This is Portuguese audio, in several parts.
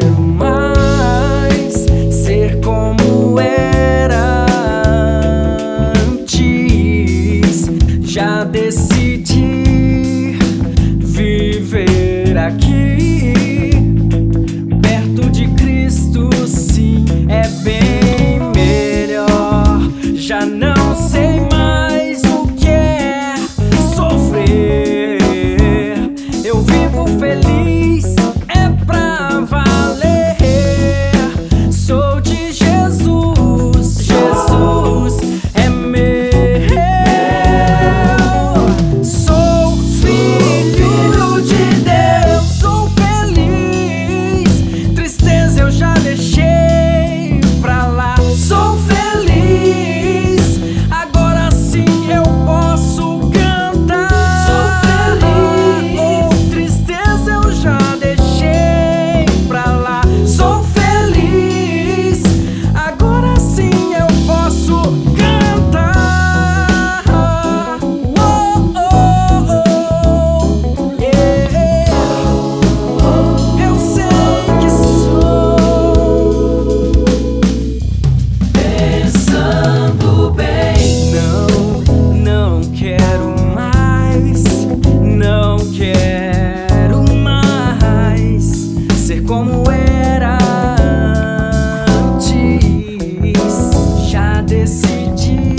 quero mais ser como era antes. Já decidi viver aqui, perto de Cristo, sim, é bem melhor. Já não sei mais o que é sofrer. Eu vivo feliz, é pra valer. Sou de Jesus, Jesus é meu. Sou filho de Deus, sou feliz. Tristeza eu já deixei pra lá. Sou feliz, agora sim eu posso cantar. Sou feliz, oh, tristeza eu já deixei pra lá. Sou feliz, agora sim eu posso cantar. Oh, oh, oh, yeah. Eu sei que sou pensando bem. Não quero mais, não quero mais ser como era antes. Já decidi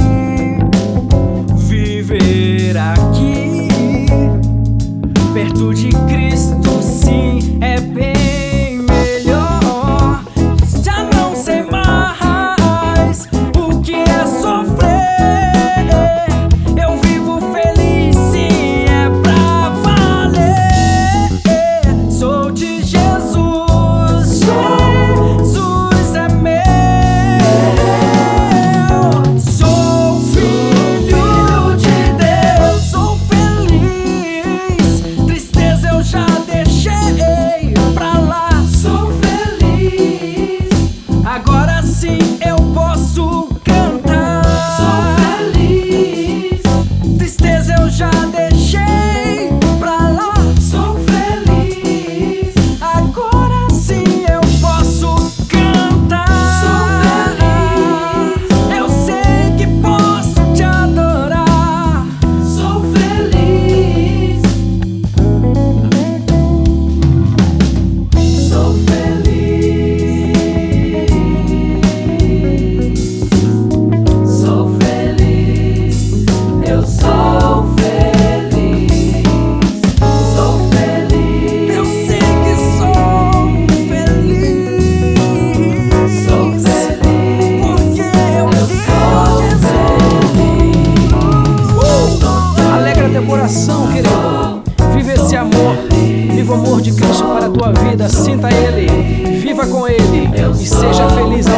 viver aqui, perto de Cristo, sim, é bem melhor. Já não sei mais o que é sofrer. Eu vivo feliz, sim, é pra valer. Sou de Jesus, Jesus é meu. Sou filho de Deus, sou feliz. Tristeza eu já deixei pra lá. Sou feliz, agora sim eu posso cantar. Sou feliz, tristeza eu já deixei pra lá. Sou feliz, agora sim eu posso cantar. Sou feliz, eu sei que posso te adorar. Sou feliz, sou feliz, sou feliz, eu sou feliz, sou feliz. Eu sei que sou feliz, sou feliz, porque eu sou Jesus. Alegra teu coração, querido. Viva esse amor. Viva o amor de Cristo para a tua vida. Sinta Ele, viva com Ele e seja feliz